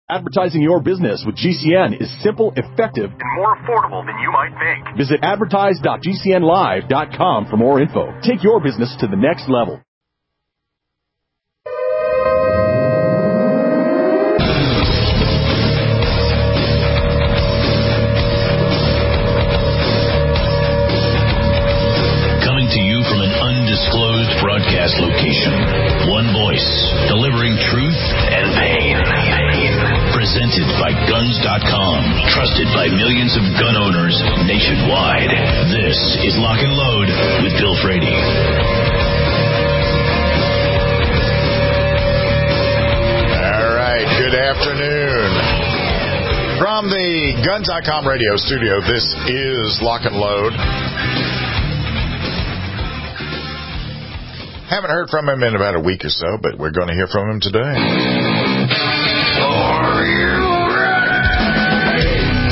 Advertising your business with GCN is simple, effective, and more affordable than you might think. Visit advertise.gcnlive.com for more info. Take your business to the next level. Coming to you from an undisclosed broadcast location. One voice, delivering truth and pain. Presented by Guns.com, trusted by millions of gun owners nationwide. This is Lock and Load with Bill Frady. All right, good afternoon. From the Guns.com radio studio, this is Lock and Load. Haven't heard from him in about a week or so, but we're going to hear from him today. Are you ready?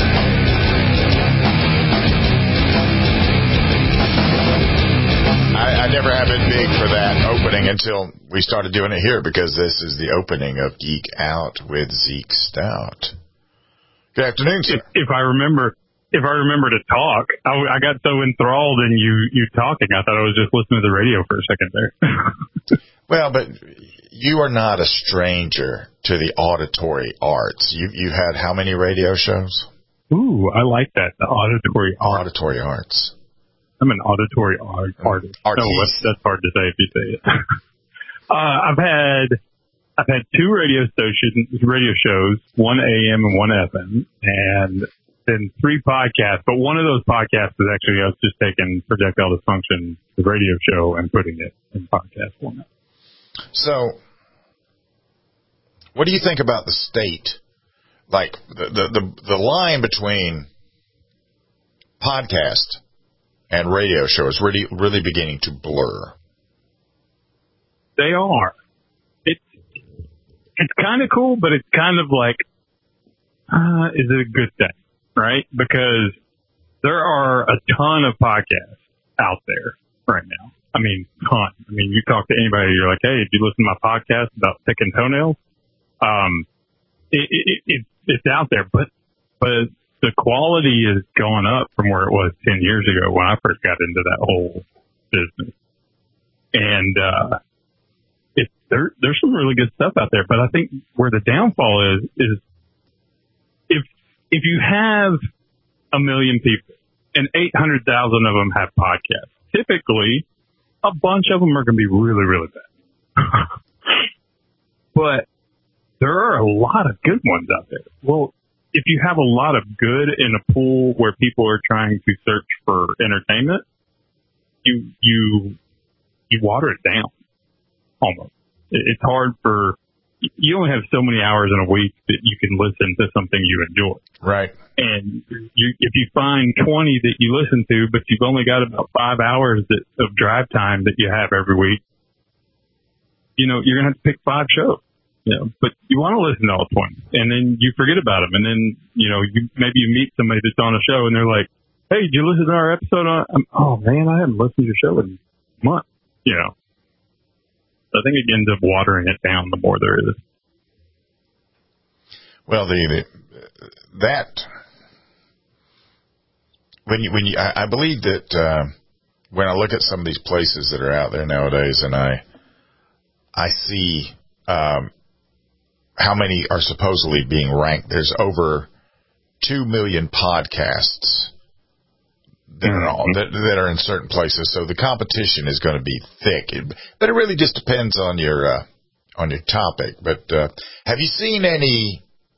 I never have been big for that opening until we started doing it here, because this is the opening of Geek Out with Zeke Stout. Good afternoon, sir. If I remember to talk, I got so enthralled in you talking, I thought I was just listening to the radio for a second there. Well, but you are not a stranger to the auditory arts. You had how many radio shows? Ooh, I like that. The auditory arts. Auditory arts. I'm an auditory artist. No, that's hard to say if you say it. I've had two radio shows, one AM and one FM, and then 3 podcasts. But one of those podcasts is actually us just taking Projectile Dysfunction, the radio show, and putting it in podcast format. So, what do you think about the state? Like the line between podcast and radio show is really beginning to blur. They are. It's kind of cool, but it's kind of like, is it a good thing, right? Because there are a ton of podcasts out there right now. I mean, ton. I mean, you talk to anybody, you're like, hey, did you listen to my podcast about picking toenails? It's out there, but the quality is going up from where it was 10 years ago when I first got into that whole business. And, there's some really good stuff out there, but I think where the downfall is if you have 1 million people and 800,000 of them have podcasts, typically a bunch of them are going to be really, really bad. But there are a lot of good ones out there. Well, if you have a lot of good in a pool where people are trying to search for entertainment, you water it down almost. It's hard you only have so many hours in a week that you can listen to something you enjoy. Right. And if you find 20 that you listen to, but you've only got about 5 hours of drive time that you have every week, you're going to have to pick 5 shows. But you want to listen to all 20, and then you forget about them. And then, maybe you meet somebody that's on a show and they're like, hey, did you listen to our episode oh man, I haven't listened to your show in months, I think it ends up watering it down the more there is. Well, I believe that when I look at some of these places that are out there nowadays, and I see how many are supposedly being ranked. There's over 2 million podcasts that are in certain places, so the competition is going to be thick. But it really just depends on your topic. But have you seen any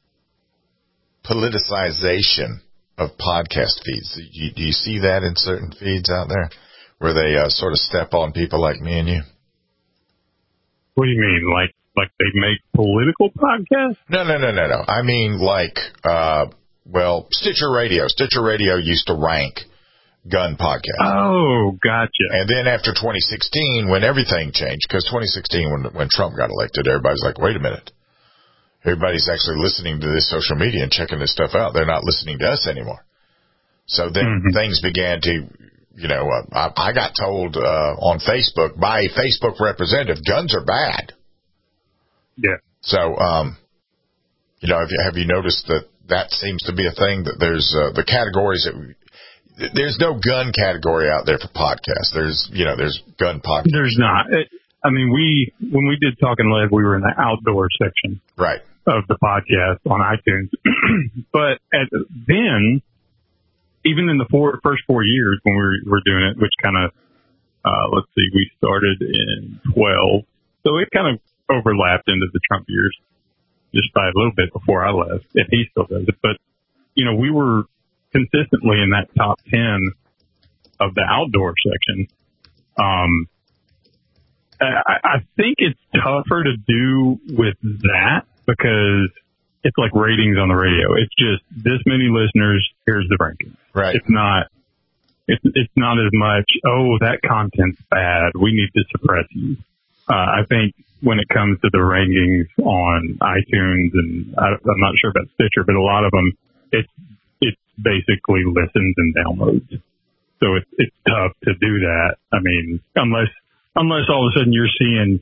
politicization of podcast feeds? Do you see that in certain feeds out there where they sort of step on people like me and you? What do you mean, like they make political podcasts? No. I mean, Stitcher Radio. Stitcher Radio used to rank gun podcasts. Oh, gotcha. And then after 2016, when everything changed, because 2016, when Trump got elected, everybody's like, wait a minute. Everybody's actually listening to this social media and checking this stuff out. They're not listening to us anymore. So then things began to, I got told on Facebook by a Facebook representative, guns are bad. Yeah. So, You know, have you noticed that seems to be a thing, that there's the categories there's no gun category out there for podcasts. There's gun podcasts. There's not. I mean, when we did Talking Lead, we were in the outdoor section, right, of the podcast on iTunes. But then, even in the first 4 years when we were doing it, which kind of, let's see, we started in 12, so it kind of overlapped into the Trump years, just by a little bit before I left, if he still does it. But, we were consistently in that top 10 of the outdoor section. I think it's tougher to do with that because it's like ratings on the radio. It's just this many listeners, here's the ranking. Right. It's not as much, oh, that content's bad, we need to suppress you. I think when it comes to the rankings on iTunes, and I'm not sure about Stitcher, but a lot of them, it's basically listens and downloads. So it's tough to do that. I mean, unless all of a sudden you're seeing,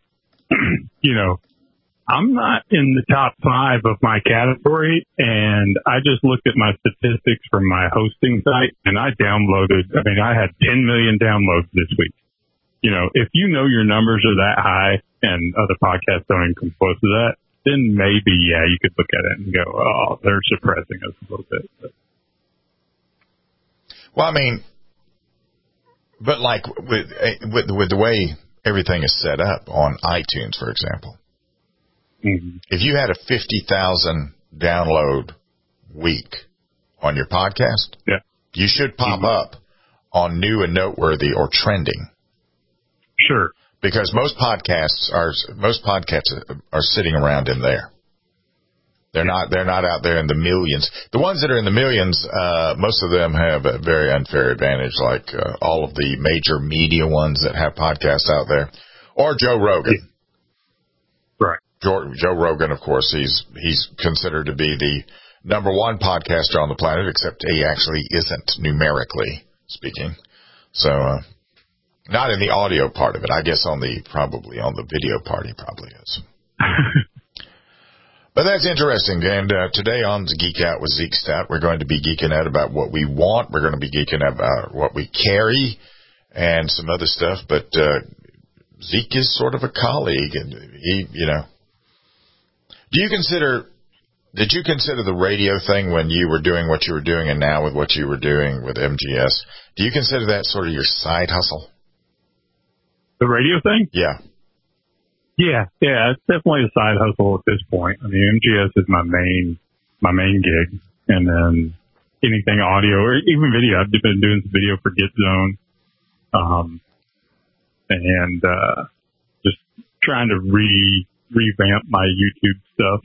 I'm not in the top 5 of my category, and I just looked at my statistics from my hosting site, and I had 10 million downloads this week. If your numbers are that high and other podcasts don't even come close to that, then maybe, you could look at it and go, oh, they're suppressing us a little bit. But. Well, I mean, but like with the way everything is set up on iTunes, for example, mm-hmm. if you had a 50,000 download week on your podcast, you should pop mm-hmm. up on new and noteworthy or trending. Sure. Because most podcasts are sitting around in there. They're not out there in the millions. The ones that are in the millions, most of them have a very unfair advantage, like all of the major media ones that have podcasts out there, or Joe Rogan. Right. Joe Rogan, of course, he's considered to be the number one podcaster on the planet, except he actually isn't, numerically speaking. So, not in the audio part of it. I guess probably on the video part, he probably is. But that's interesting. And today on the Geek Out with Zeke Stout, we're going to be geeking out about what we want. We're going to be geeking out about what we carry and some other stuff. But Zeke is sort of a colleague, and he, did you consider the radio thing when you were doing what you were doing, and now with what you were doing with MGS? Do you consider that sort of your side hustle? The radio thing? Yeah. Yeah, it's definitely a side hustle at this point. I mean, MGS is my main gig, and then anything audio or even video. I've been doing some video for Get Zone, and just trying to revamp my YouTube stuff.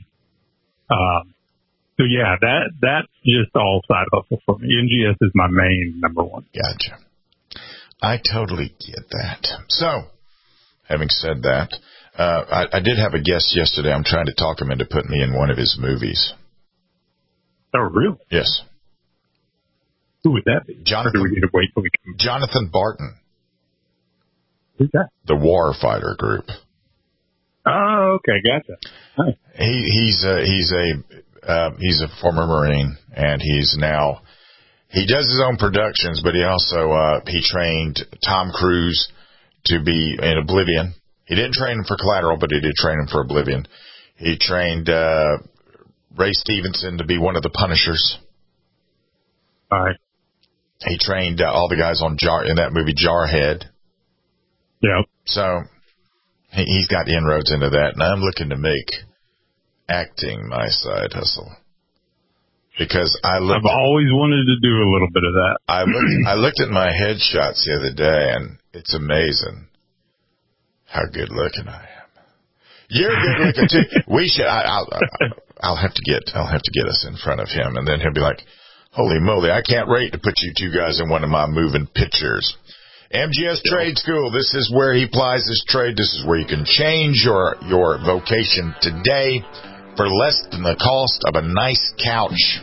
So yeah, that's just all side hustle for me. MGS is my main number one. Gotcha. I totally get that. So, having said that, I did have a guest yesterday. I'm trying to talk him into putting me in one of his movies. Oh, really? Yes. Who would that be? Jonathan. Or do we need to wait till we can? Jonathan Barton. Who's that? The Warfighter Group. Oh, okay, gotcha. Nice. He's a former Marine, and he does his own productions, but he also he trained Tom Cruise to be in Oblivion. He didn't train him for Collateral, but he did train him for Oblivion. He trained Ray Stevenson to be one of the Punishers. All right. He trained all the guys in that movie Jarhead. Yeah. So he's got inroads into that, and I'm looking to make acting my side hustle. Because I've always wanted to do a little bit of that. I looked at my headshots the other day, and it's amazing how good looking I am. You're good looking too. We should. I'll have to get us in front of him, and then he'll be like, "Holy moly! I can't wait to put you two guys in one of my moving pictures." MGS Trade School. This is where he plies his trade. This is where you can change your vocation today for less than the cost of a nice couch.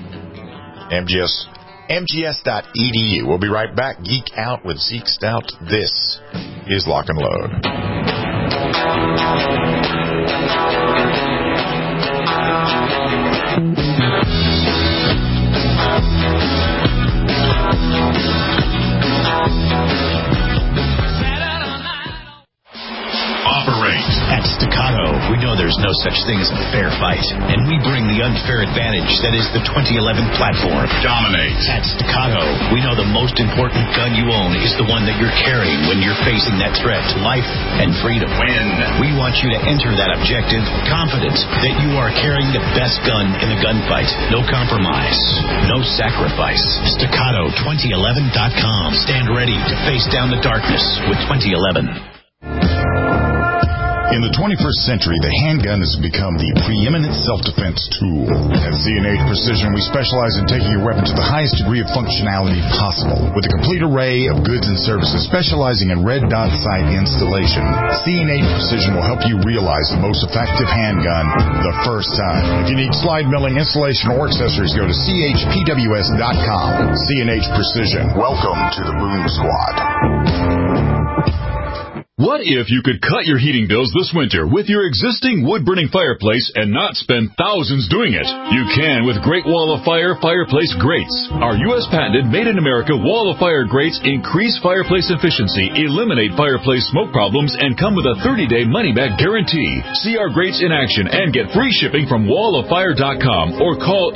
MGS.edu. We'll be right back. Geek Out with Zeke Stout. This is Lock and Load. such thing as a fair fight, and we bring the unfair advantage that is the 2011 platform. Dominate. At Staccato, we know the most important gun you own is the one that you're carrying when you're facing that threat to life and freedom. Win. We want you to enter that objective confident that you are carrying the best gun in the gunfight. No compromise, no sacrifice. Staccato2011.com. Stand ready to face down the darkness with 2011. In the 21st century, the handgun has become the preeminent self-defense tool. At C&H Precision, we specialize in taking your weapon to the highest degree of functionality possible. With a complete array of goods and services specializing in red dot sight installation, C&H Precision will help you realize the most effective handgun the first time. If you need slide milling, installation, or accessories, go to chpws.com. C&H Precision. Welcome to the Boom Squad. What if you could cut your heating bills this winter with your existing wood-burning fireplace and not spend thousands doing it? You can with Great Wall of Fire fireplace grates. Our U.S. patented made-in-America Wall of Fire grates increase fireplace efficiency, eliminate fireplace smoke problems, and come with a 30-day money-back guarantee. See our grates in action and get free shipping from walloffire.com or call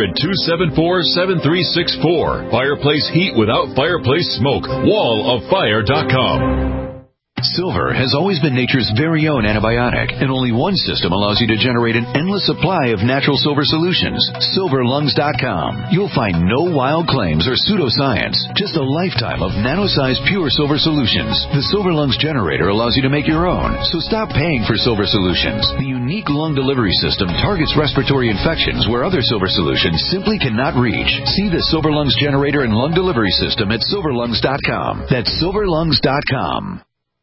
800-274-7364. Fireplace heat without fireplace smoke. walloffire.com. Silver has always been nature's very own antibiotic, and only one system allows you to generate an endless supply of natural silver solutions. SilverLungs.com. You'll find no wild claims or pseudoscience, just a lifetime of nano-sized pure silver solutions. The Silver Lungs generator allows you to make your own, so stop paying for silver solutions. The unique lung delivery system targets respiratory infections where other silver solutions simply cannot reach. See the Silver Lungs generator and lung delivery system at SilverLungs.com. That's SilverLungs.com.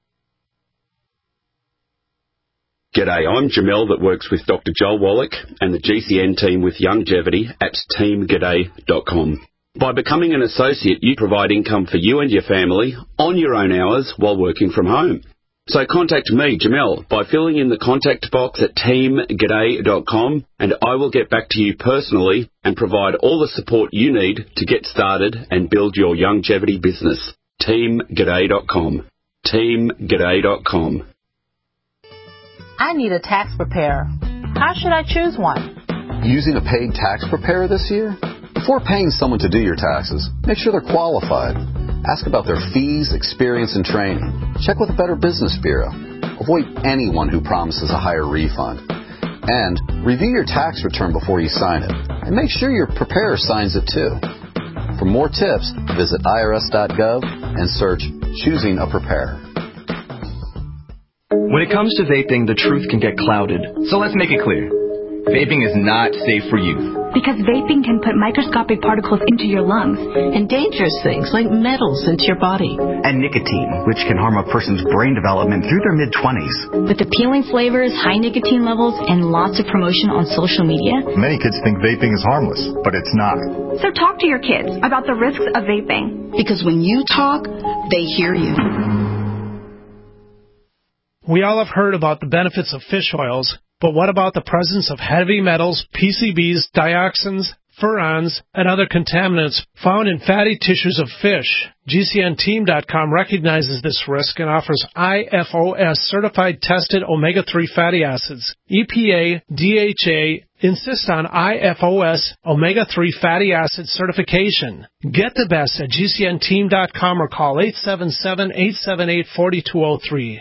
G'day, I'm Jamel that works with Dr. Joel Wallach and the GCN team with Longevity at teamg'day.com. By becoming an associate, you provide income for you and your family on your own hours while working from home. So contact me, Jamel, by filling in the contact box at teamg'day.com, and I will get back to you personally and provide all the support you need to get started and build your longevity business. teamg'day.com. teamg'day.com. I need a tax preparer. How should I choose one? Using a paid tax preparer this year? Before paying someone to do your taxes, make sure they're qualified. Ask about their fees, experience, and training. Check with a Better Business Bureau. Avoid anyone who promises a higher refund. And review your tax return before you sign it. And make sure your preparer signs it too. For more tips, visit irs.gov and search Choosing a Preparer. When it comes to vaping, the truth can get clouded. So let's make it clear. Vaping is not safe for youth. Because vaping can put microscopic particles into your lungs. And dangerous things like metals into your body. And nicotine, which can harm a person's brain development through their mid-20s. With appealing flavors, high nicotine levels, and lots of promotion on social media. Many kids think vaping is harmless, but it's not. So talk to your kids about the risks of vaping. Because when you talk, they hear you. We all have heard about the benefits of fish oils, but what about the presence of heavy metals, PCBs, dioxins, furans, and other contaminants found in fatty tissues of fish? GCNteam.com recognizes this risk and offers IFOS certified tested omega-3 fatty acids. EPA, DHA insist on IFOS omega-3 fatty acid certification. Get the best at GCNteam.com or call 877-878-4203.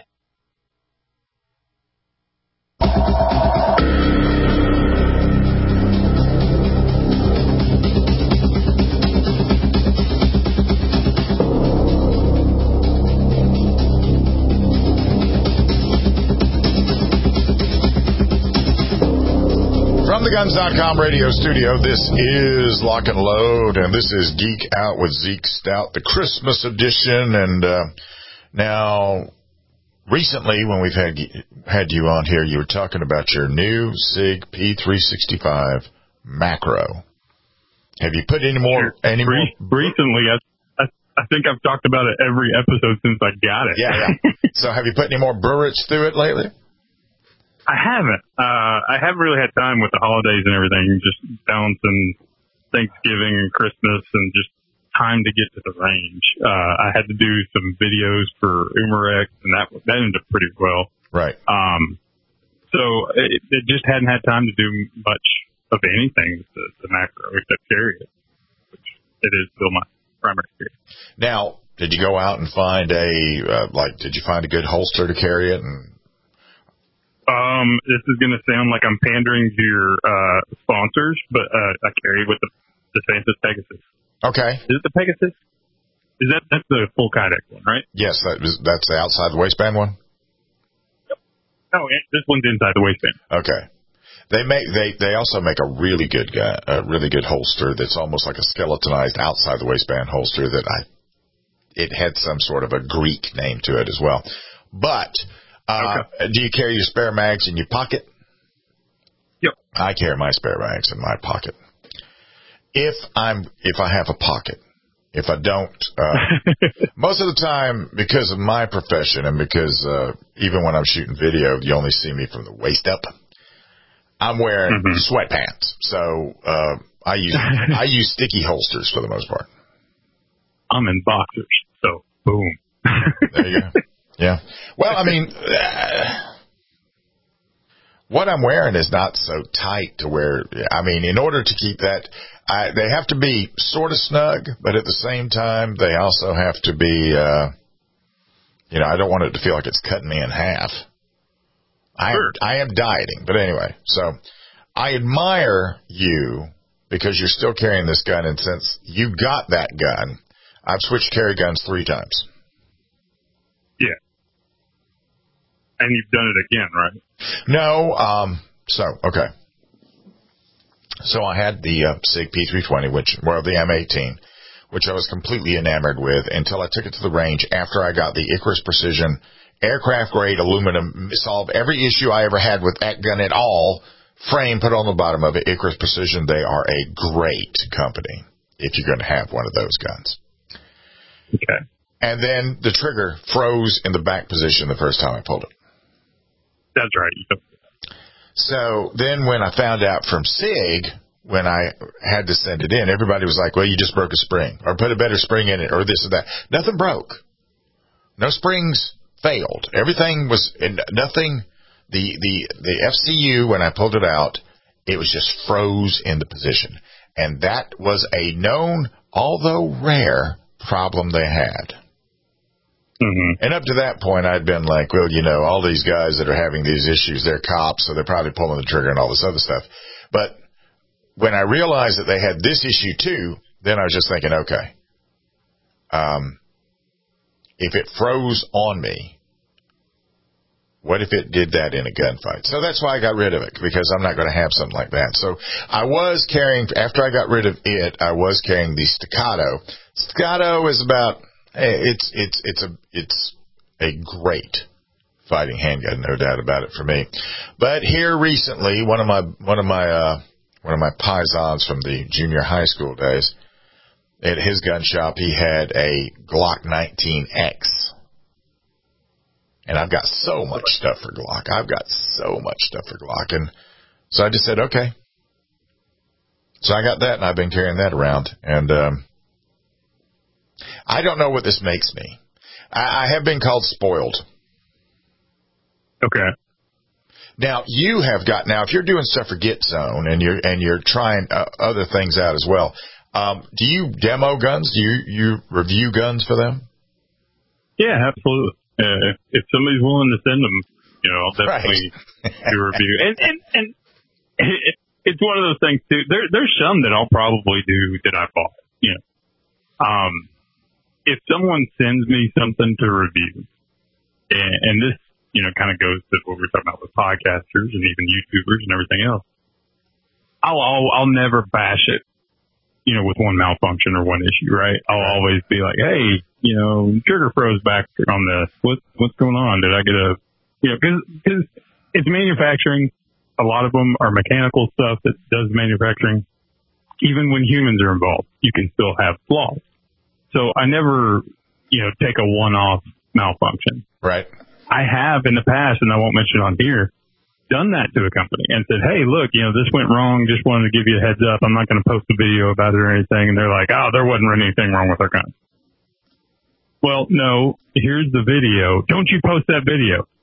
From the Guns.com radio studio, this is Lock and Load, and this is Geek Out with Zeke Stout, the Christmas edition. And now, recently, when we've had you on here, you were talking about your new SIG P365 macro. Have you put any more? Recently, I think I've talked about it every episode since I got it. Yeah. So have you put any more Burrits through it lately? I haven't. I haven't really had time with the holidays and everything, just balancing Thanksgiving and Christmas and just time to get to the range. I had to do some videos for Umarex, and that ended up pretty well. Right. So it just hadn't had time to do much of anything with the macro except carry it, which it is still my primary carry. Now, did you go out and find did you find a good holster to carry it? And this is going to sound like I'm pandering to your sponsors, but I carry with the Santos Pegasus. Okay. Is it the Pegasus? That's the full Kydex one, right? Yes, that's the outside the waistband one. Yep. No, this one's inside the waistband. Okay. They also make a really good holster that's almost like a skeletonized outside the waistband holster it had some sort of a Greek name to it as well. But do you carry your spare mags in your pocket? Yep. I carry my spare mags in my pocket. If I have a pocket. If I don't, most of the time, because of my profession and because even when I'm shooting video, you only see me from the waist up. I'm wearing sweatpants, so I use sticky holsters for the most part. I'm in boxers, so boom. There you go. Yeah. Well, I mean, what I'm wearing is not so tight to where, I mean, in order to keep that, they have to be sort of snug, but at the same time, they also have to be, I don't want it to feel like it's cutting me in half. I am dieting, but anyway, so I admire you because you're still carrying this gun, and since you got that gun, I've switched carry guns 3 times. Yeah. And you've done it again, right? No, okay. So I had the SIG P320, the M18, which I was completely enamored with until I took it to the range after I got the Icarus Precision aircraft-grade aluminum, solve every issue I ever had with that gun at all, frame put on the bottom of it, Icarus Precision. They are a great company if you're going to have one of those guns. Okay. And then the trigger froze in the back position the first time I pulled it. That's right. So then when I found out from SIG, when I had to send it in, everybody was like, well, you just broke a spring or put a better spring in it or this or that. Nothing broke. No springs failed. Everything was nothing. The FCU, when I pulled it out, it was just froze in the position. And that was a known, although rare, problem they had. Mm-hmm. And up to that point, I'd been like, well, all these guys that are having these issues, they're cops, so they're probably pulling the trigger and all this other stuff. But when I realized that they had this issue too, then I was just thinking, okay, if it froze on me, what if it did that in a gunfight? So that's why I got rid of it, because I'm not going to have something like that. So I was carrying, after I got rid of it, I was carrying the Staccato. Staccato is about, it's a great fighting handgun, no doubt about it for me. But here recently, one of my paisans from the junior high school days, at his gun shop, he had a Glock 19X. And I've got so much stuff for Glock. And so I just said, okay. So I got that, and I've been carrying that around. And I don't know what this makes me. I have been called spoiled. Okay. Now, if you're doing stuff for Get Zone and you're trying other things out as well, do you demo guns? Do you review guns for them? Yeah, absolutely. If somebody's willing to send them, I'll definitely do a review. And it's one of those things too. There's some that I'll probably do that I bought. If someone sends me something to review, and this, kind of goes to what we're talking about with podcasters and even YouTubers and everything else, I'll never bash it, with one malfunction or one issue, right? I'll always be like, hey, trigger froze back on this. What's going on? Did I get because it's manufacturing. A lot of them are mechanical stuff that does manufacturing. Even when humans are involved, you can still have flaws. So I never, take a one-off malfunction. Right. I have in the past, and I won't mention on here, done that to a company and said, hey, look, this went wrong. Just wanted to give you a heads up. I'm not going to post a video about it or anything. And they're like, oh, there wasn't anything wrong with our gun. Well, no, here's the video. Don't you post that video.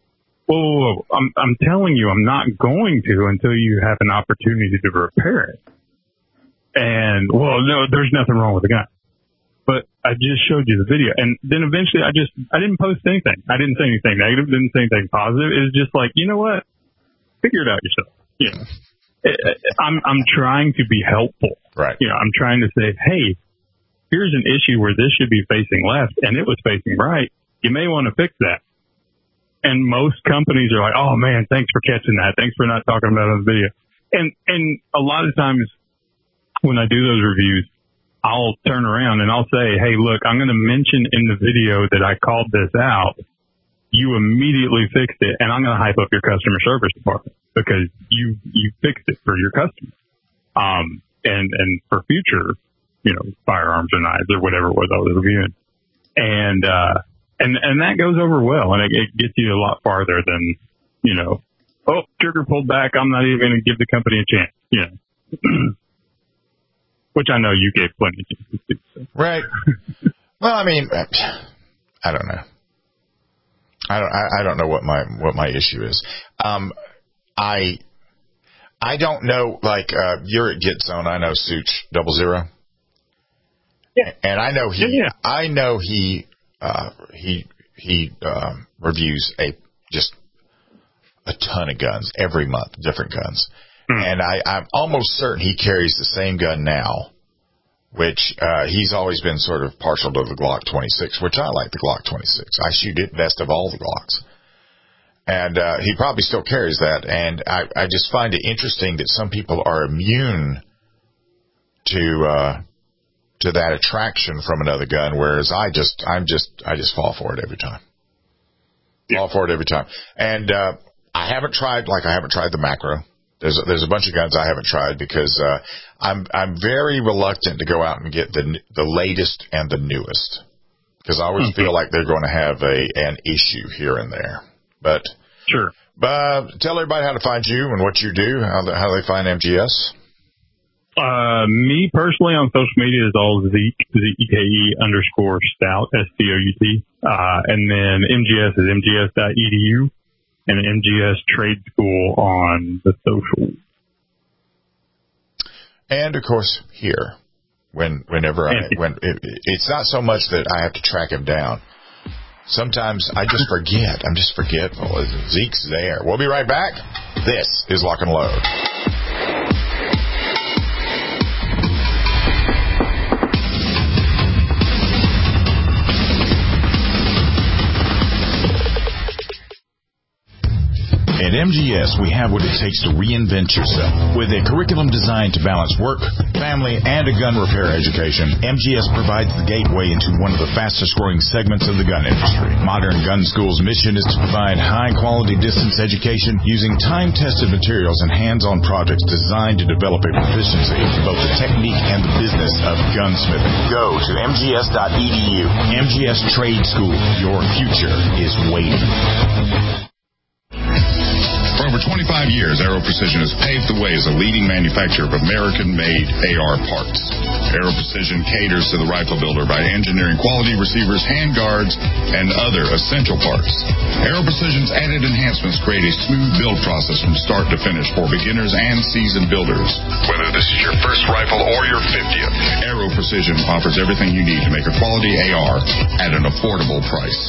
whoa. I'm telling you, I'm not going to until you have an opportunity to repair it. And, well, no, there's nothing wrong with the gun. But I just showed you the video. And then eventually I didn't post anything. I didn't say anything negative, didn't say anything positive. It was just like, you know what? Figure it out yourself. You know, I'm trying to be helpful. Right. You know, I'm trying to say, hey, here's an issue where this should be facing left and it was facing right. You may want to fix that. And most companies are like, oh man, thanks for catching that. Thanks for not talking about it on the video. And a lot of times when I do those reviews, I'll turn around and I'll say, hey, look, I'm going to mention in the video that I called this out. You immediately fixed it, and I'm going to hype up your customer service department because you fixed it for your customers. And for future, you know, firearms or knives or whatever it was I was reviewing. And that goes over well, and it gets you a lot farther than, you know, oh, trigger pulled back. I'm not even going to give the company a chance, you know. Which I know you gave plenty of chances to. So. Right. Well, I mean, I don't know. I don't know what my issue is. I don't know, like, you're at GitZone. I know Such 00. Yeah. And I know he reviews just a ton of guns every month, different guns. And I'm almost certain he carries the same gun now, which he's always been sort of partial to the Glock 26, which I like the Glock 26. I shoot it best of all the Glocks. And he probably still carries that. And I just find it interesting that some people are immune to that attraction from another gun, whereas I just fall for it every time. Fall for it every time. And I haven't tried the macro. There's a bunch of guns I haven't tried because I'm very reluctant to go out and get the latest and the newest because I always feel like they're going to have an issue here and there. But sure. But tell everybody how to find you and what you do, how they find MGS. Me personally on social media is all Zeke, ZEKE_Stout, STOUT. And then MGS is MGS.edu. And MGS Trade School on the social. And of course, here, whenever it's not so much that I have to track him down. Sometimes I just forget. I'm just forgetful. Zeke's there. We'll be right back. This is Lock and Load. At MGS, we have what it takes to reinvent yourself. With a curriculum designed to balance work, family, and a gun repair education, MGS provides the gateway into one of the fastest-growing segments of the gun industry. Modern Gun School's mission is to provide high-quality distance education using time-tested materials and hands-on projects designed to develop a proficiency in both the technique and the business of gunsmithing. Go to mgs.edu. MGS Trade School. Your future is waiting. For over 25 years, Aero Precision has paved the way as a leading manufacturer of American-made AR parts. Aero Precision caters to the rifle builder by engineering quality receivers, handguards, and other essential parts. Aero Precision's added enhancements create a smooth build process from start to finish for beginners and seasoned builders. Whether this is your first rifle or your 50th, Aero Precision offers everything you need to make a quality AR at an affordable price.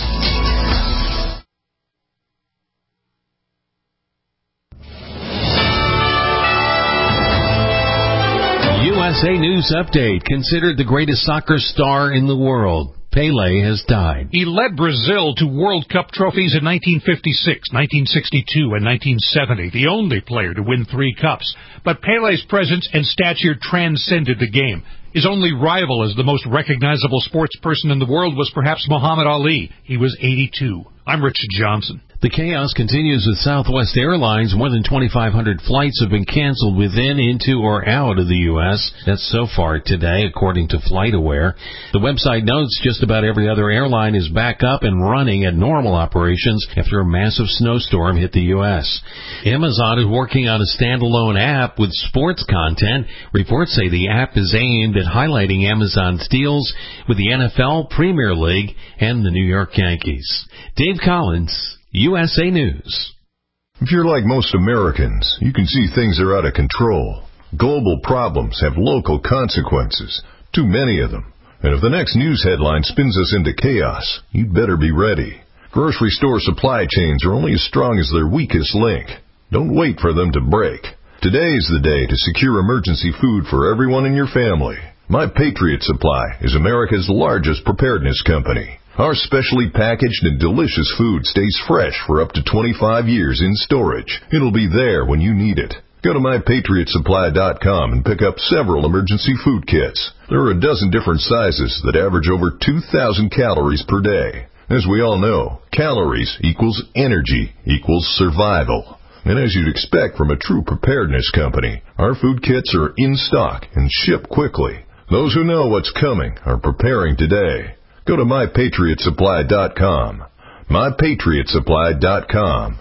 USA News Update. Considered the greatest soccer star in the world, Pelé has died. He led Brazil to World Cup trophies in 1956, 1962, and 1970, the only player to win 3 cups. But Pelé's presence and stature transcended the game. His only rival as the most recognizable sports person in the world was perhaps Muhammad Ali. He was 82. I'm Richard Johnson. The chaos continues with Southwest Airlines. More than 2,500 flights have been canceled within, into, or out of the U.S. That's so far today, according to FlightAware. The website notes just about every other airline is back up and running at normal operations after a massive snowstorm hit the U.S. Amazon is working on a standalone app with sports content. Reports say the app is aimed at highlighting Amazon's deals with the NFL, Premier League, and the New York Yankees. Dave Collins, USA News. If you're like most Americans, you can see things are out of control. Global problems have local consequences, too many of them. And if the next news headline spins us into chaos, you'd better be ready. Grocery store supply chains are only as strong as their weakest link. Don't wait for them to break. Today's the day to secure emergency food for everyone in your family. My Patriot Supply is America's largest preparedness company. Our specially packaged and delicious food stays fresh for up to 25 years in storage. It'll be there when you need it. Go to MyPatriotSupply.com and pick up several emergency food kits. There are a dozen different sizes that average over 2,000 calories per day. As we all know, calories equals energy equals survival. And as you'd expect from a true preparedness company, our food kits are in stock and ship quickly. Those who know what's coming are preparing today. Go to MyPatriotSupply.com. MyPatriotSupply.com.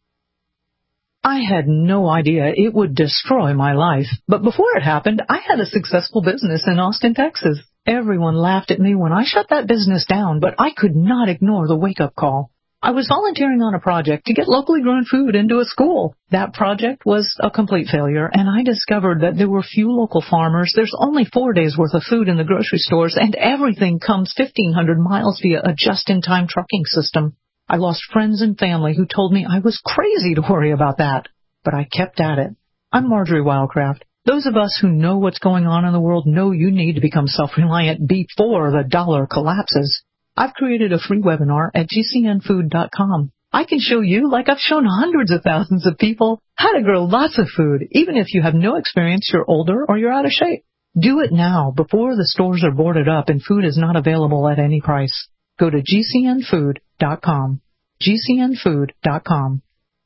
I had no idea it would destroy my life. But before it happened, I had a successful business in Austin, Texas. Everyone laughed at me when I shut that business down, but I could not ignore the wake-up call. I was volunteering on a project to get locally grown food into a school. That project was a complete failure, and I discovered that there were few local farmers. There's only 4 days' worth of food in the grocery stores, and everything comes 1,500 miles via a just-in-time trucking system. I lost friends and family who told me I was crazy to worry about that, but I kept at it. I'm Marjorie Wildcraft. Those of us who know what's going on in the world know you need to become self-reliant before the dollar collapses. I've created a free webinar at GCNfood.com. I can show you, like I've shown hundreds of thousands of people, how to grow lots of food, even if you have no experience, you're older, or you're out of shape. Do it now, before the stores are boarded up and food is not available at any price. Go to GCNfood.com. GCNfood.com.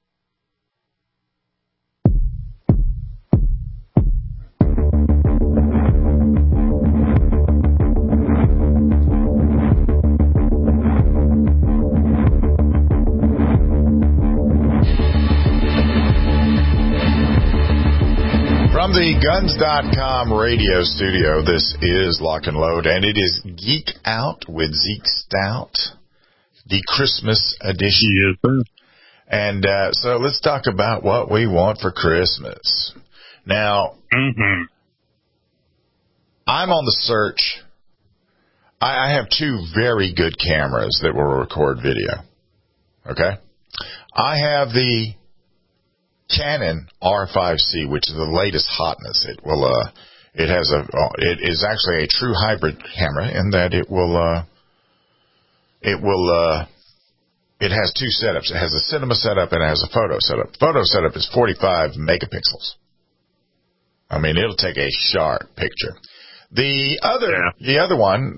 From the Guns.com radio studio, this is Lock and Load, and it is Geek Out with Zeke Stout, the Christmas edition. Yes, and so let's talk about what we want for Christmas. Now, I'm on the search. I have two very good cameras that will record video. Okay? I have the Canon R5C, which is the latest hotness. It is actually a true hybrid camera in that it has two setups. It has a cinema setup and it has a photo setup. Photo setup is 45 megapixels. I mean, it'll take a sharp picture. The other one,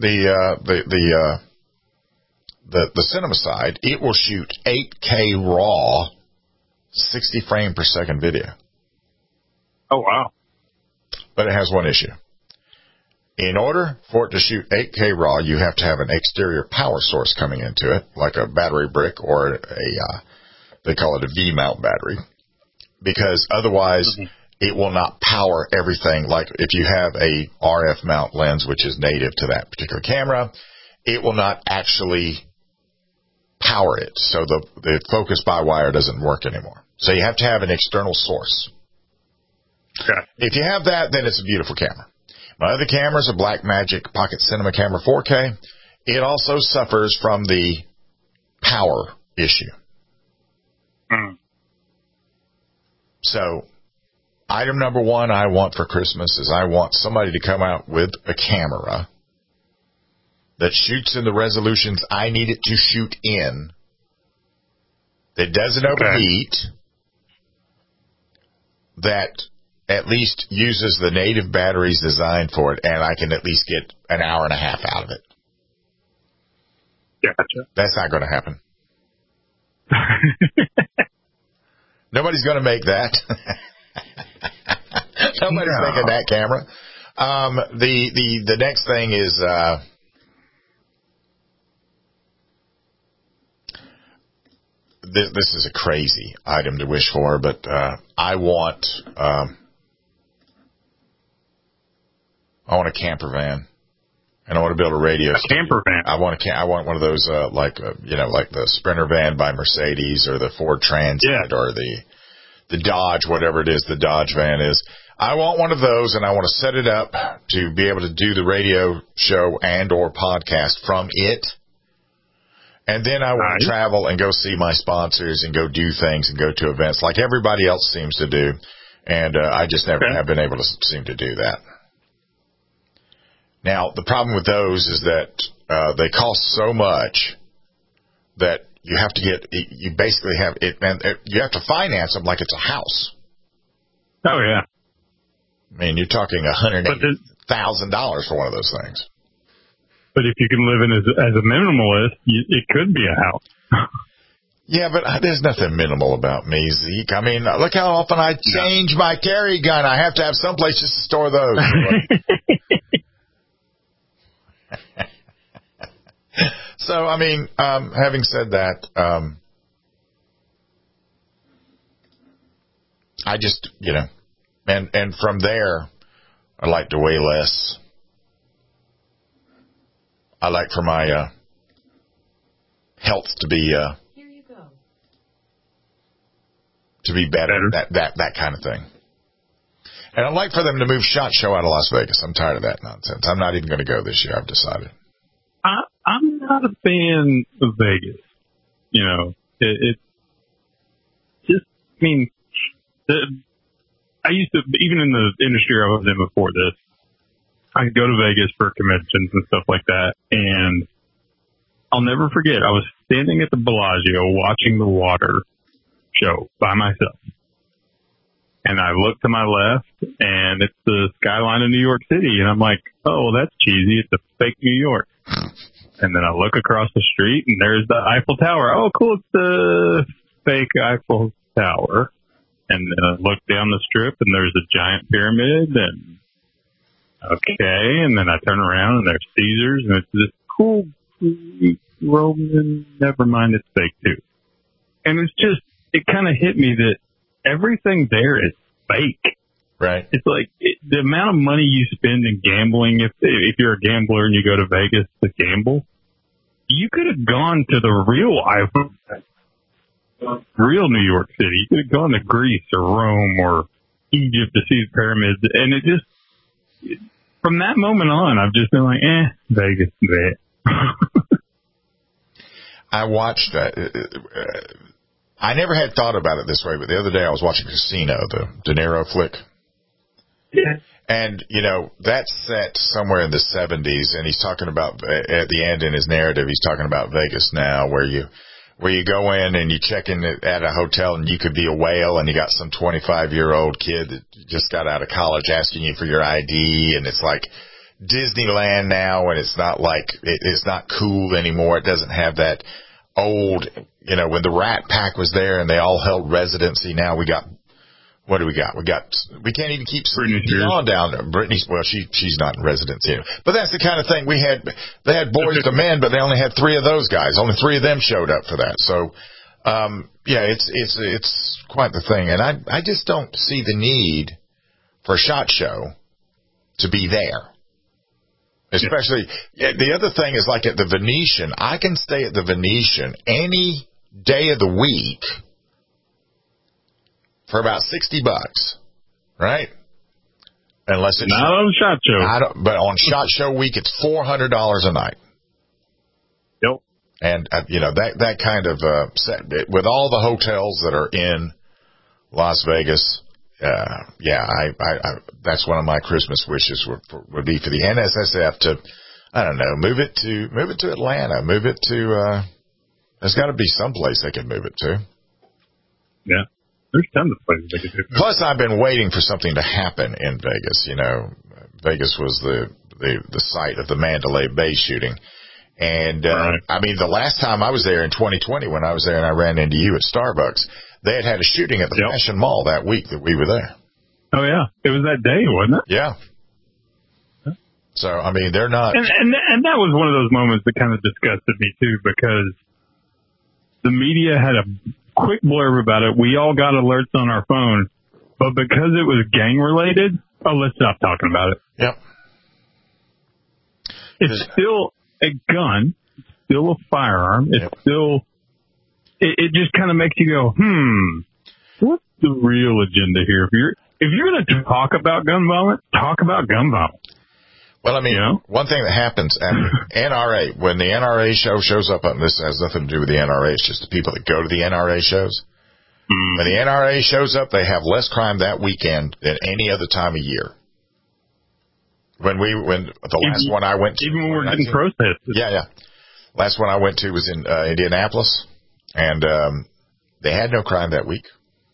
the cinema side, it will shoot 8K RAW, 60 frame per second video. Oh, wow. But it has one issue. In order for it to shoot 8K RAW, you have to have an exterior power source coming into it, like a battery brick or they call it a V-mount battery, because otherwise it will not power everything. Like if you have a RF mount lens, which is native to that particular camera, it will not actually power it. So the focus by wire doesn't work anymore. So you have to have an external source. Okay. If you have that, then it's a beautiful camera. My other camera is a Blackmagic Pocket Cinema Camera 4K. It also suffers from the power issue. So item number one I want for Christmas is I want somebody to come out with a camera that shoots in the resolutions I need it to shoot in, that doesn't overheat, that at least uses the native batteries designed for it, and I can at least get an hour and a half out of it. Gotcha. That's not going to happen. Nobody's going to make that. Nobody's making that camera. The next thing is this is a crazy item to wish for, but I want a camper van. And I want to build a radio camper van. I want one of those, like the Sprinter van by Mercedes or the Ford Transit or the Dodge, whatever it is the Dodge van is. I want one of those, and I want to set it up to be able to do the radio show and or podcast from it. And then I want to travel and go see my sponsors and go do things and go to events like everybody else seems to do. And I just never have been able to seem to do that. Now, the problem with those is that they cost so much that you have to you basically have it, and you have to finance them like it's a house. Oh, yeah. I mean, you're talking $180,000 for one of those things. But if you can live in as a minimalist, it could be a house. Yeah, but there's nothing minimal about me, Zeke. I mean, look how often I change my carry gun. I have to have some place just to store those. So, I mean, having said that, I just, and from there, I like to weigh less. I like for my health to be better. That kind of thing. And I'd like for them to move SHOT Show out of Las Vegas. I'm tired of that nonsense. I'm not even going to go this year. I've decided. I'm not a fan of Vegas. It just, I mean, I used to, even in the industry I was in before this, I could go to Vegas for conventions and stuff like that. And I'll never forget, I was standing at the Bellagio watching the water show by myself. And I look to my left, and it's the skyline of New York City. And I'm like, oh, well, that's cheesy. It's a fake New York. And then I look across the street, and there's the Eiffel Tower. Oh, cool, it's the fake Eiffel Tower. And then I look down the strip, and there's a giant pyramid, and okay. And then I turn around, and there's Caesars, and it's this cool Roman, never mind, it's fake, too. And it's just, it kind of hit me that everything there is fake. Right. It's like the amount of money you spend in gambling, if you're a gambler and you go to Vegas to gamble, you could have gone to the real New York City. You could have gone to Greece or Rome or Egypt to see the pyramids. And it just, from that moment on, I've just been like, Vegas, I watched that. I never had thought about it this way, but the other day I was watching Casino, the De Niro flick. Yeah. And, that's set somewhere in the 70s, and he's talking about, at the end in his narrative, he's talking about Vegas now, where you go in and you check in at a hotel and you could be a whale, and you got some 25-year-old kid that just got out of college asking you for your ID, and it's like Disneyland now, and it's not like, it's not cool anymore. It doesn't have that old, when the Rat Pack was there and they all held residency. Now we got, what do we got? We can't even keep on down there. Brittany, well, she's not in residency. But that's the kind of thing they had Boys to Men, but they only had 3 of those guys. Only 3 of them showed up for that. So, it's quite the thing. And I just don't see the need for a SHOT Show to be there. Especially, the other thing is like at the Venetian, I can stay at the Venetian any day of the week for about $60, right? Unless it's not on SHOT Show. But on SHOT Show week, it's $400 a night. Yep. And that kind of set with all the hotels that are in Las Vegas. That's one of my Christmas wishes would be for the NSSF to, I don't know, move it to Atlanta, move it to. There's got to be some place they can move it to. Yeah. There's tons of places they could do. Plus, I've been waiting for something to happen in Vegas. Vegas was the site of the Mandalay Bay shooting. And, right. I mean, the last time I was there in 2020, when I was there and I ran into you at Starbucks, they had a shooting at the Fashion Mall that week that we were there. Oh, yeah. It was that day, wasn't it? Yeah. So, I mean, they're not. And that was one of those moments that kind of disgusted me, too, because the media had a quick blurb about it. We all got alerts on our phone, but because it was gang related, let's stop talking about it. Yep. It's still a gun, still a firearm. It's still, it just kind of makes you go, what's the real agenda here? If you're going to talk about gun violence, talk about gun violence. Well, I mean, one thing that happens after NRA, when the NRA shows up, and this has nothing to do with the NRA, it's just the people that go to the NRA shows. When the NRA shows up, they have less crime that weekend than any other time of year. When the last one I went to, even when we're getting protests. Yeah. Last one I went to was in Indianapolis, and they had no crime that week.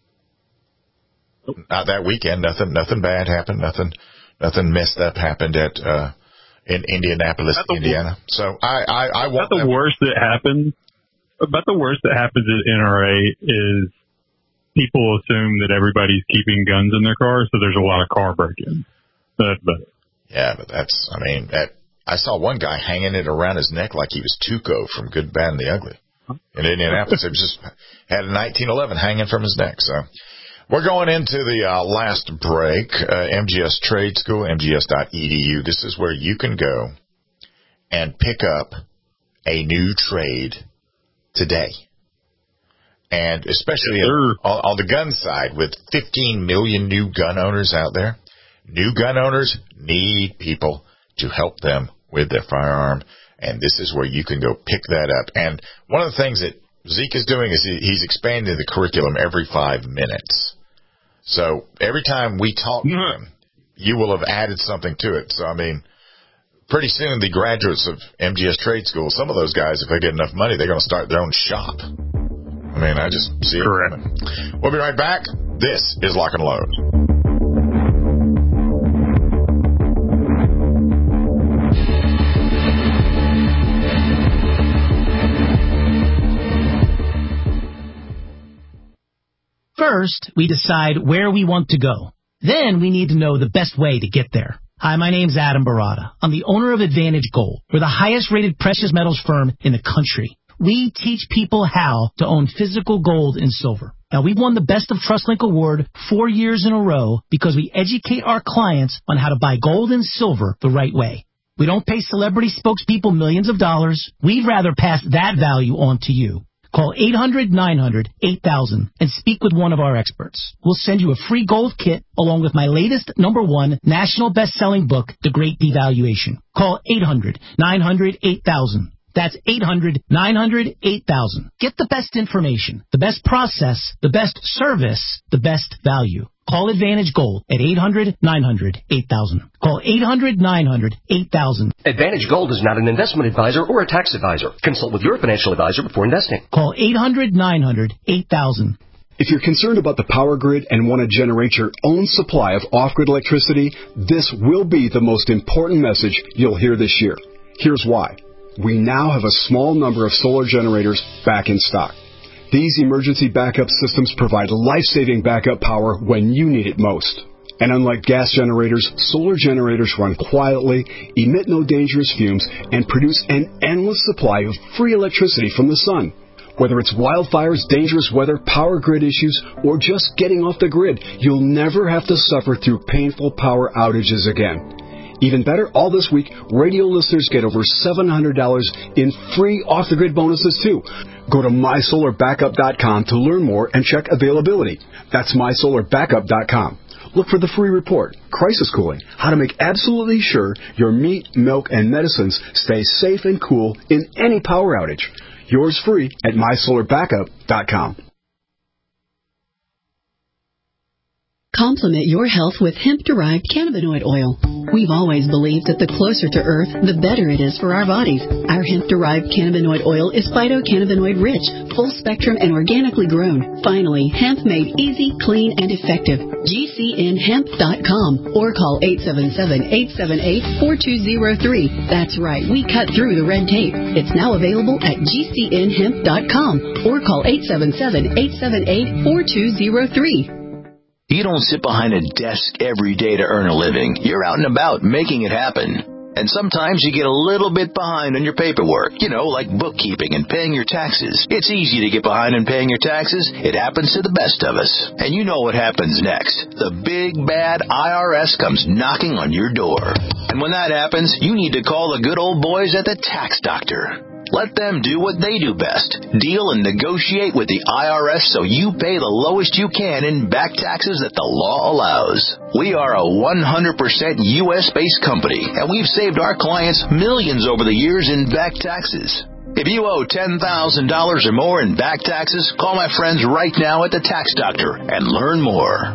Not that weekend. Nothing bad happened. Nothing messed up happened in Indianapolis, Indiana. So I want the worst that happens. About the worst that happens at NRA is people assume that everybody's keeping guns in their cars, so there's a lot of car break-ins. That's better. Yeah, but I saw one guy hanging it around his neck like he was Tuco from Good, Bad, and the Ugly. In Indianapolis, it just had a 1911 hanging from his neck. So we're going into the last break. MGS Trade School, mgs.edu. This is where you can go and pick up a new trade today. And especially on the gun side, with 15 million new gun owners out there, new gun owners need people to help them with their firearm, and this is where you can go pick that up. And one of the things that Zeke is doing is he's expanding the curriculum every 5 minutes. So every time we talk to him, you will have added something to it. So, I mean, pretty soon the graduates of MGS Trade School, some of those guys, if they get enough money, they're going to start their own shop. I mean, I just see it coming. We'll be right back. This is Lock and Load. First, we decide where we want to go. Then we need to know the best way to get there. Hi, my name's Adam Barada. I'm the owner of Advantage Gold. We're the highest rated precious metals firm in the country. We teach people how to own physical gold and silver. Now, we've won the Best of TrustLink Award 4 years in a row because we educate our clients on how to buy gold and silver the right way. We don't pay celebrity spokespeople millions of dollars. We'd rather pass that value on to you. Call 800-900-8000 and speak with one of our experts. We'll send you a free gold kit along with my latest #1 national best-selling book, The Great Devaluation. Call 800-900-8000. That's 800-900-8000. Get the best information, the best process, the best service, the best value. Call Advantage Gold at 800-900-8000. Call 800-900-8000. Advantage Gold is not an investment advisor or a tax advisor. Consult with your financial advisor before investing. Call 800-900-8000. If you're concerned about the power grid and want to generate your own supply of off-grid electricity, this will be the most important message you'll hear this year. Here's why. We now have a small number of solar generators back in stock. These emergency backup systems provide life-saving backup power when you need it most. And unlike gas generators, solar generators run quietly, emit no dangerous fumes, and produce an endless supply of free electricity from the sun. Whether it's wildfires, dangerous weather, power grid issues, or just getting off the grid, you'll never have to suffer through painful power outages again. Even better, all this week, radio listeners get over $700 in free off-the-grid bonuses, too. Go to mysolarbackup.com to learn more and check availability. That's mysolarbackup.com. Look for the free report, Crisis Cooling, how to make absolutely sure your meat, milk, and medicines stay safe and cool in any power outage. Yours free at mysolarbackup.com. Complement your health with hemp-derived cannabinoid oil. We've always believed that the closer to Earth, the better it is for our bodies. Our hemp-derived cannabinoid oil is phytocannabinoid-rich, full-spectrum, and organically grown. Finally, hemp made easy, clean, and effective. GCNhemp.com or call 877-878-4203. That's right, we cut through the red tape. It's now available at GCNhemp.com or call 877-878-4203. You don't sit behind a desk every day to earn a living. You're out and about making it happen. And sometimes you get a little bit behind on your paperwork, like bookkeeping and paying your taxes. It's easy to get behind on paying your taxes. It happens to the best of us. And you know what happens next. The big, bad IRS comes knocking on your door. And when that happens, you need to call the good old boys at the Tax Doctor. Let them do what they do best. Deal and negotiate with the IRS so you pay the lowest you can in back taxes that the law allows. We are a 100% U.S.-based company, and we've saved our clients millions over the years in back taxes. If you owe $10,000 or more in back taxes, call my friends right now at the Tax Doctor and learn more.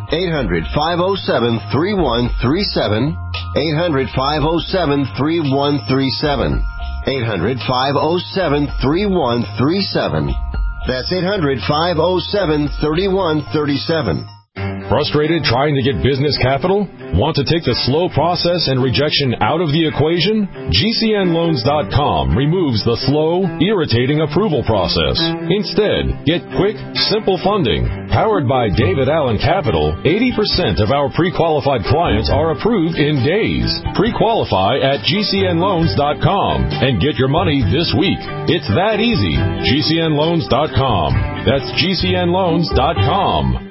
800-507-3137. 800-507-3137. 800-507-3137. That's 800-507-3137. Frustrated trying to get business capital? Want to take the slow process and rejection out of the equation? GCNloans.com removes the slow, irritating approval process. Instead, get quick, simple funding. Powered by David Allen Capital, 80% of our pre-qualified clients are approved in days. Pre-qualify at GCNloans.com and get your money this week. It's that easy. GCNloans.com. That's GCNloans.com.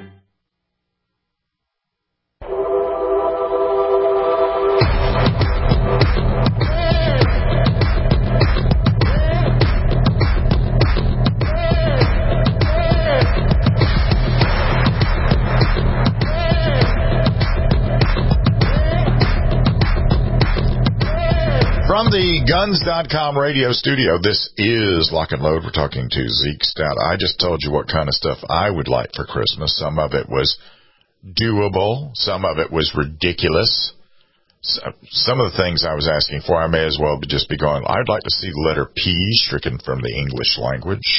From the Guns.com radio studio, this is Lock and Load. We're talking to Zeke Stout. I just told you what kind of stuff I would like for Christmas. Some of it was doable. Some of it was ridiculous. Some of the things I was asking for, I may as well just be going, I'd like to see the letter P stricken from the English language.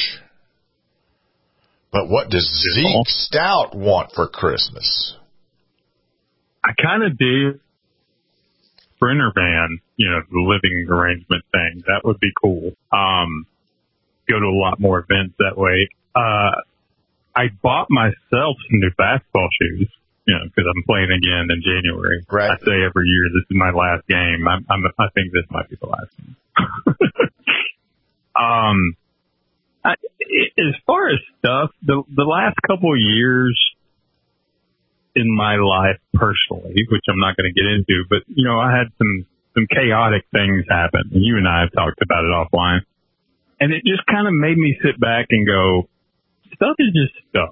But what does Zeke Stout want for Christmas? I kind of do. Sprinter van, the living arrangement thing. That would be cool. Go to a lot more events that way. I bought myself some new basketball shoes, because I'm playing again in January. Right. I say every year, this is my last game. I think this might be the last game. As far as stuff, the last couple of years in my life personally, which I'm not going to get into, but I had some chaotic things happen. You and I have talked about it offline, and it just kind of made me sit back and go, stuff is just stuff.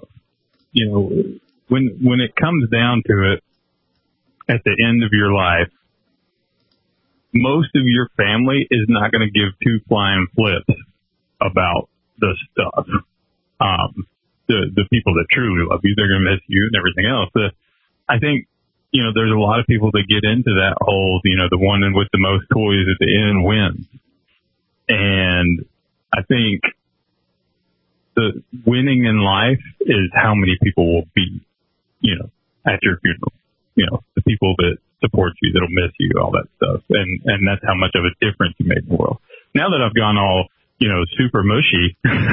When it comes down to it, at the end of your life, most of your family is not going to give two flying flips about the stuff. The people that truly love you, they're going to miss you and everything else. I think, there's a lot of people that get into that whole, the one with the most toys at the end wins. And I think the winning in life is how many people will be, at your funeral. The people that support you, that'll miss you, all that stuff. And that's how much of a difference you made in the world. Now that I've gone all, super mushy,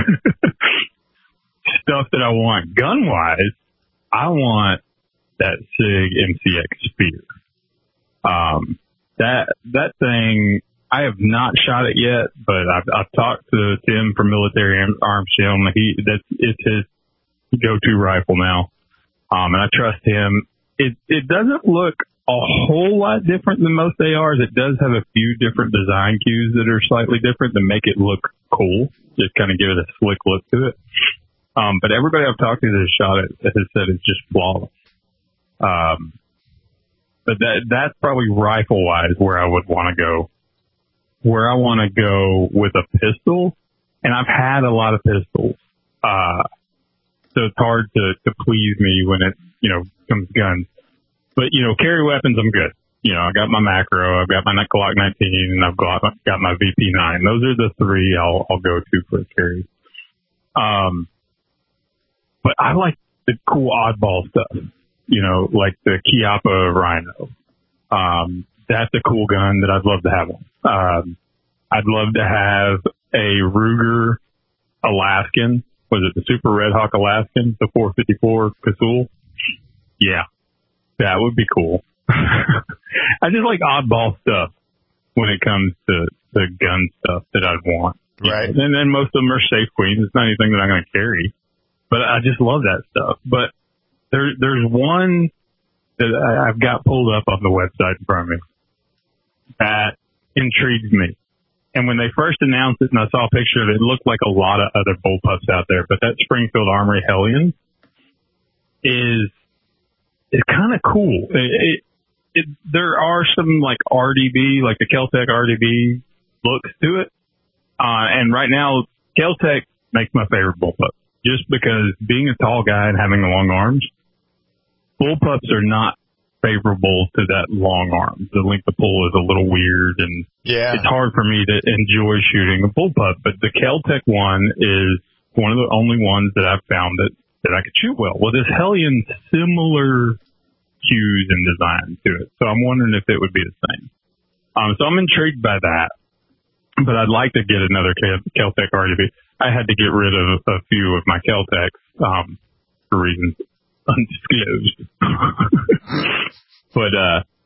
stuff that I want gun-wise, I want that SIG MCX Spear. That thing, I have not shot it yet, but I've talked to Tim from Military Arms Film. It's his go-to rifle now. And I trust him. It doesn't look a whole lot different than most ARs. It does have a few different design cues that are slightly different that make it look cool. Just kind of give it a slick look to it. But everybody I've talked to that has shot it has said it's just flawless. But that's probably rifle wise where I would want to go. Where I want to go with a pistol, and I've had a lot of pistols. So it's hard to please me when it, comes to guns. But, carry weapons, I'm good. I got my macro, I've got my Glock 19, and I've got my VP9. Those are the three I'll go to for a carry. But I like the cool oddball stuff, like the Chiappa Rhino. That's a cool gun that I'd love to have one. I'd love to have a Ruger Alaskan. Was it the Super Red Hawk Alaskan, the 454 Cazul? Yeah, that would be cool. I just like oddball stuff. when it comes to the gun stuff that I'd want. Right. And then most of them are safe queens. It's not anything that I'm going to carry. But I just love that stuff. But there's one that I've got pulled up on the website in front of me that intrigues me. And when they first announced it and I saw a picture of it, it looked like a lot of other bullpups out there. But that Springfield Armory Hellion is kind of cool. There are some like RDB, like the Keltec RDB looks to it. And right now, Keltec makes my favorite bullpup just because being a tall guy and having the long arms, bullpups are not favorable to that long arm. The length of pull is a little weird and it's hard for me to enjoy shooting a bullpup. But the Keltec one is one of the only ones that I've found that I could shoot well. Well, this Hellion's similar hues and design to it. So I'm wondering if it would be the same. So I'm intrigued by that. But I'd like to get another Keltec RDB. I had to get rid of a few of my Keltecs for reasons undisclosed. But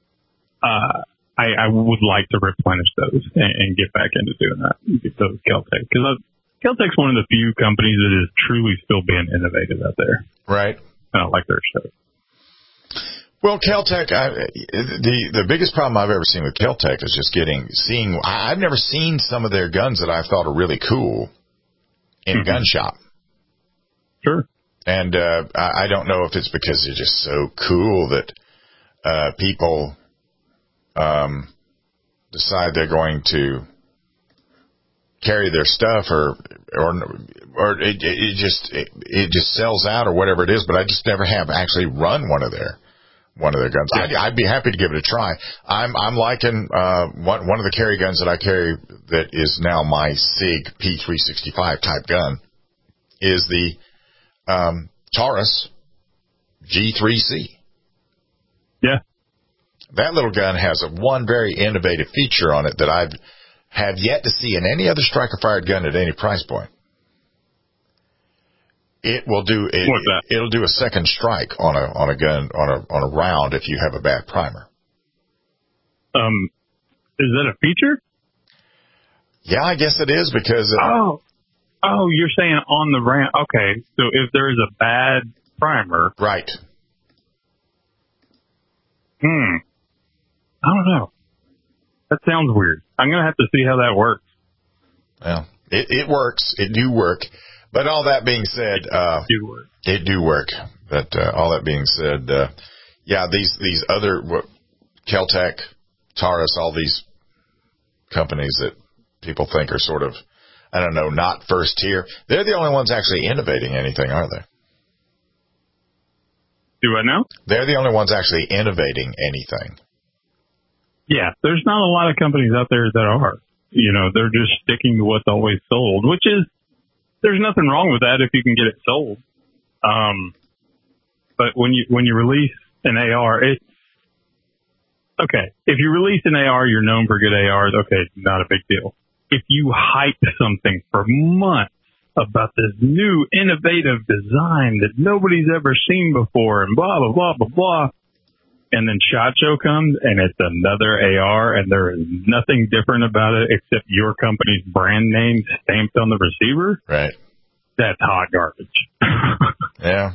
I would like to replenish those and get back into doing that. Get those Keltec. Because Keltec's one of the few companies that is truly still being innovative out there. Right. And I like their stuff. Well, Keltec, the biggest problem I've ever seen with Keltec is just seeing. I've never seen some of their guns that I thought are really cool in a gun shop. Sure. And I don't know if it's because they're just so cool that people decide they're going to carry their stuff, or it just sells out or whatever it is. But I just never have actually run one of their guns. I'd be happy to give it a try. I'm liking one of the carry guns that I carry that is now my SIG P365 type gun is the Taurus G3C. Yeah. That little gun has one very innovative feature on it that I have yet to see in any other striker-fired gun at any price point. It will do it. What's that? It'll do a second strike on a gun on a round if you have a bad primer. Is that a feature? Yeah, I guess it is because. Oh, you're saying on the round. Okay, so if there is a bad primer, right? I don't know. That sounds weird. I'm gonna have to see how that works. Well, it works. It do work. But all that being said, it do work. But all that being said, these other Keltec, Taurus, all these companies that people think are sort of, I don't know, not first tier. They're the only ones actually innovating anything, aren't they? Do I know? They're the only ones actually innovating anything. Yeah, there's not a lot of companies out there that are. You know, they're just sticking to what's always sold, which is. There's nothing wrong with that if you can get it sold. But when you release an AR, okay. If you release an AR, you're known for good ARs. Okay, not a big deal. If you hype something for months about this new innovative design that nobody's ever seen before and blah, blah, blah, blah, blah, and then SHOT Show comes and it's another AR and there is nothing different about it except your company's brand name stamped on the receiver. Right. That's hot garbage. Yeah.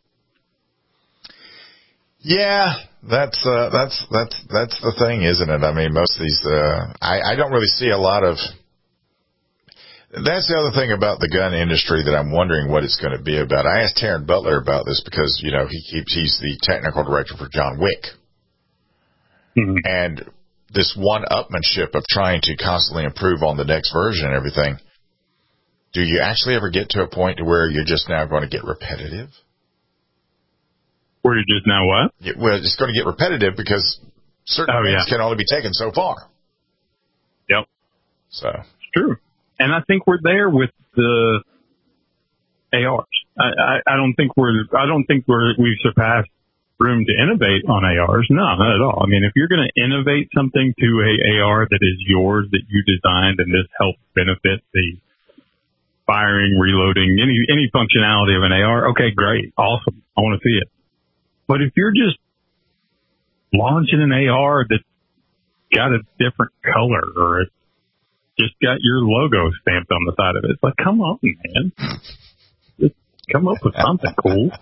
Yeah, that's the thing, isn't it? I mean, most of these, I don't really see a lot of. That's the other thing about the gun industry that I'm wondering what it's going to be about. I asked Taryn Butler about this because, you know, he's the technical director for John Wick. Mm-hmm. And this one-upmanship of trying to constantly improve on the next version and everything, do you actually ever get to a point to where you're just now going to get repetitive? Where you're just now what? Well, it's going to get repetitive because certain things can only be taken so far. Yep. So. It's true. And I think we're there with the ARs. I don't think we've surpassed room to innovate on ARs. No, not at all. I mean, if you're going to innovate something to a AR that is yours, that you designed, and this helps benefit the firing, reloading, any functionality of an AR, okay, great, awesome. I want to see it. But if you're just launching an AR that's got a different color or it's just got your logo stamped on the side of it. It's like, come on, man. Just come up with something cool.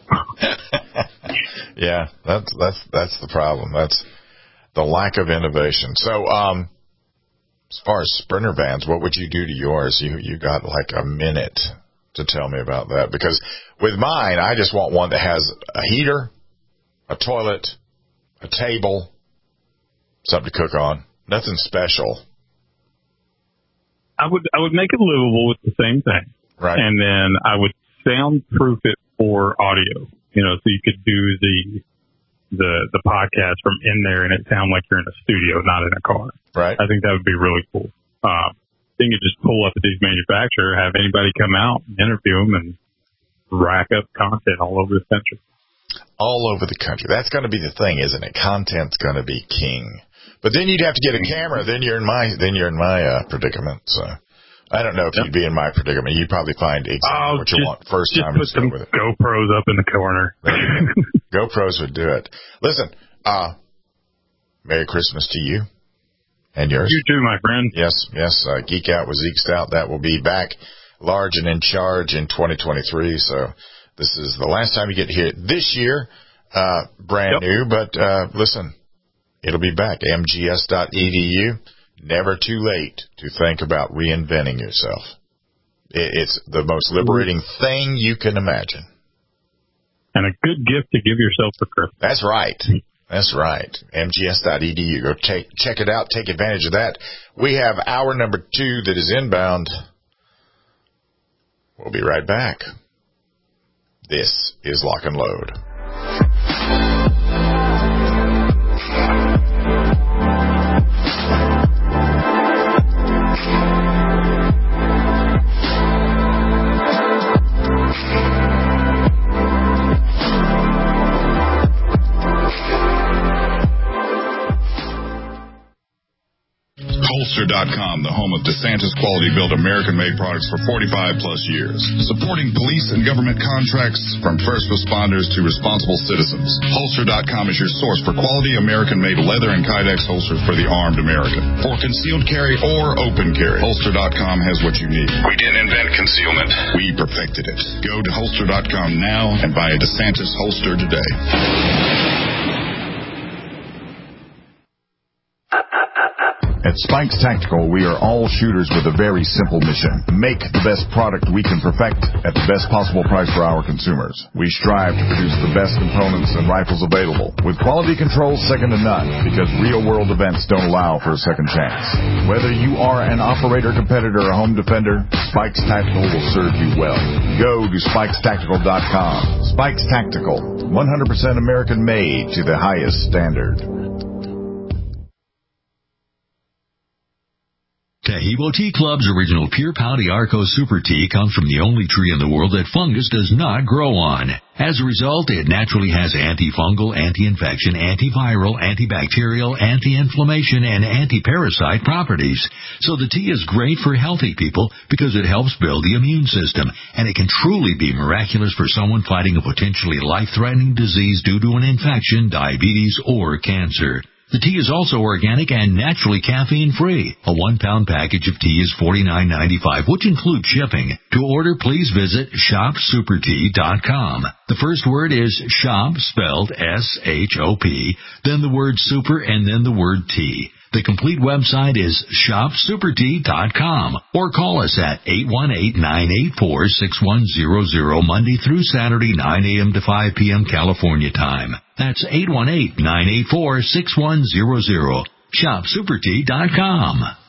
Yeah, that's the problem. That's the lack of innovation. So, as far as Sprinter vans, what would you do to yours? You got like a minute to tell me about that, because with mine, I just want one that has a heater, a toilet, a table, something to cook on. Nothing special. I would make it livable with the same thing. Right. And then I would soundproof it for audio. So you could do the podcast from in there and it sound like you're in a studio, not in a car. Right. I think that would be really cool. Then you just pull up at these manufacturers, have anybody come out and interview them and rack up content all over the country. All over the country. That's going to be the thing, isn't it? Content's going to be king. But then you'd have to get a camera. Then you're in my predicament. So I don't know if you'd be in my predicament. You'd probably find exactly what you want first time you start with it. GoPros up in the corner. GoPros would do it. Listen, Merry Christmas to you and yours. You too, my friend. Yes. Geek Out with Zeke Stout. That will be back large and in charge in 2023. So this is the last time you get to hear it this year. Brand new, but listen, it'll be back. mgs.edu. Never too late to think about reinventing yourself. It's the most liberating thing you can imagine. And a good gift to give yourself for Christmas. That's right. mgs.edu. Go check it out. Take advantage of that. We have hour number 2 that is inbound. We'll be right back. This is Lock and Load. Holster.com, the home of DeSantis quality-built American-made products for 45-plus years. Supporting police and government contracts from first responders to responsible citizens. Holster.com is your source for quality American-made leather and Kydex holsters for the armed American. For concealed carry or open carry, Holster.com has what you need. We didn't invent concealment. We perfected it. Go to Holster.com now and buy a DeSantis holster today. At Spikes Tactical, we are all shooters with a very simple mission. Make the best product we can perfect at the best possible price for our consumers. We strive to produce the best components and rifles available, with quality control second to none, because real-world events don't allow for a second chance. Whether you are an operator, competitor, or home defender, Spikes Tactical will serve you well. Go to SpikesTactical.com. Spikes Tactical, 100% American-made to the highest standard. Taheebo Tea Club's original Pure Pouty Arco Super Tea comes from the only tree in the world that fungus does not grow on. As a result, it naturally has antifungal, anti-infection, antiviral, antibacterial, anti-inflammation, and anti-parasite properties. So the tea is great for healthy people because it helps build the immune system, and it can truly be miraculous for someone fighting a potentially life-threatening disease due to an infection, diabetes, or cancer. The tea is also organic and naturally caffeine-free. A 1-pound package of tea is $49.95, which includes shipping. To order, please visit shopsupertea.com. The first word is shop, spelled S-H-O-P, then the word super, and then the word tea. The complete website is shopsupertea.com, or call us at 818-984-6100 Monday through Saturday, 9 a.m. to 5 p.m. California time. That's 818-984-6100. Shopsupertea.com.